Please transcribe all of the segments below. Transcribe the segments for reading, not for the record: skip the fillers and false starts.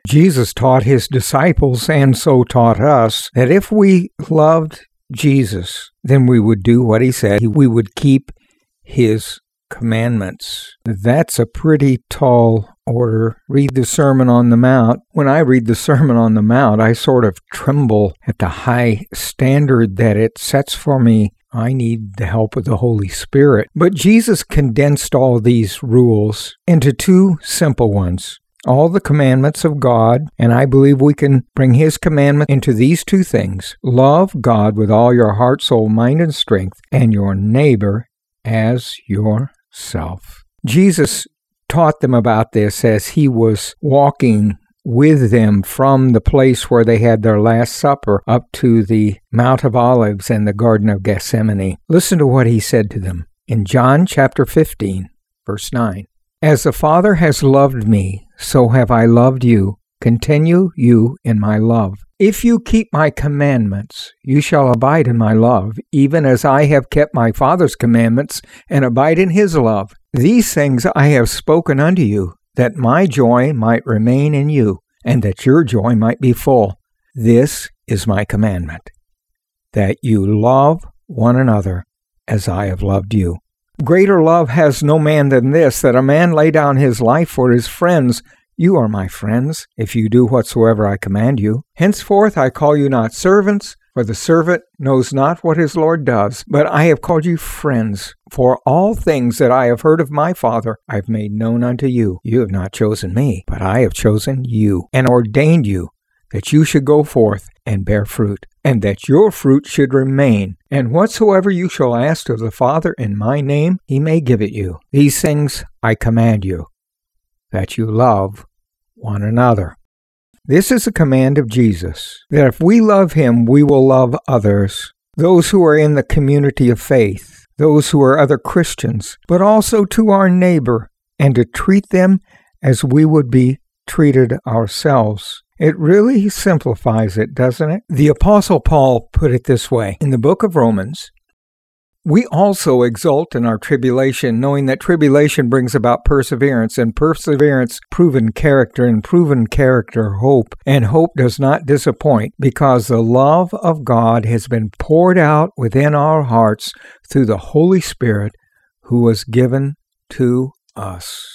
Jesus taught his disciples, and so taught us, that if we loved Jesus, then we would do what he said. We would keep his commandments. That's a pretty tall order. Read the Sermon on the Mount. When I read the Sermon on the Mount, I sort of tremble at the high standard that it sets for me. I need the help of the Holy Spirit. But Jesus condensed all these rules into two simple ones. All the commandments of God, and I believe we can bring his commandment into these two things. Love God with all your heart, soul, mind, and strength, and your neighbor as yourself. Jesus taught them about this as he was walking with them from the place where they had their Last Supper up to the Mount of Olives and the Garden of Gethsemane. Listen to what he said to them in John chapter 15, verse 9. As the Father has loved me, so have I loved you. Continue you in my love. If you keep my commandments, you shall abide in my love, even as I have kept my Father's commandments and abide in his love. These things I have spoken unto you, that my joy might remain in you, and that your joy might be full. This is my commandment, that you love one another as I have loved you. Greater love has no man than this, that a man lay down his life for his friends. You are my friends, if you do whatsoever I command you. Henceforth I call you not servants, for the servant knows not what his Lord does, but I have called you friends. For all things that I have heard of my Father I have made known unto you. You have not chosen me, but I have chosen you, and ordained you, that you should go forth and bear fruit, and that your fruit should remain. And whatsoever you shall ask of the Father in my name, he may give it you. These things I command you, that you love one another. This is a command of Jesus, that if we love him, we will love others, those who are in the community of faith, those who are other Christians, but also to our neighbor, and to treat them as we would be treated ourselves. It really simplifies it, doesn't it? The Apostle Paul put it this way in the book of Romans. We also exult in our tribulation, knowing that tribulation brings about perseverance, and perseverance, proven character, and proven character, hope. And hope does not disappoint, because the love of God has been poured out within our hearts through the Holy Spirit who was given to us.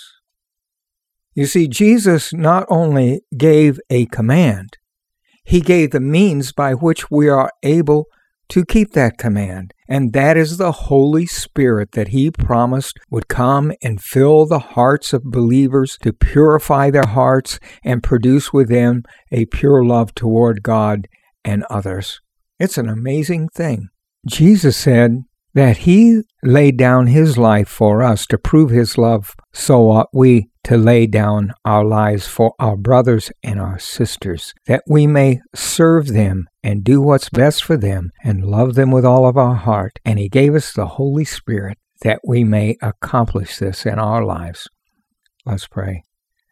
You see, Jesus not only gave a command, he gave the means by which we are able to keep that command. And that is the Holy Spirit that he promised would come and fill the hearts of believers to purify their hearts and produce within a pure love toward God and others. It's an amazing thing. Jesus said that he laid down his life for us to prove his love, so ought we to lay down our lives for our brothers and our sisters, that we may serve them and do what's best for them and love them with all of our heart. And he gave us the Holy Spirit that we may accomplish this in our lives. Let's pray.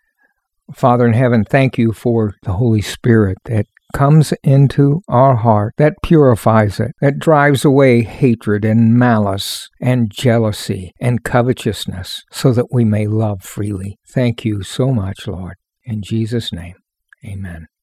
Father in heaven, thank you for the Holy Spirit that comes into our heart, that purifies it, that drives away hatred and malice and jealousy and covetousness, so that we may love freely. Thank you so much, Lord. In Jesus' name, amen.